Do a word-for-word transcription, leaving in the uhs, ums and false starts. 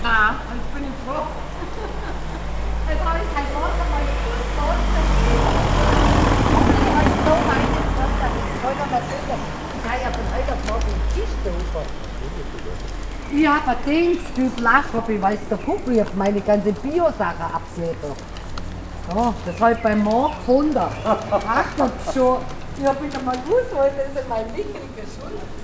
Nein, ich bin nicht froh. Jetzt habe ich kein Wort einmal so weit gebracht, dass ich heute mal sicher. Ich habe ja von heute auf morgen den Tisch drüber. Ich habe ein Dings, du Lachhobby, weil es der Puppi auf meine ganze Bio-Sache absieht. Oh, das habe ich beim Morgen gefunden. Ach Gott, schon. Ich habe wieder mal gewusst, weil das ist mein wichtiger Schuld.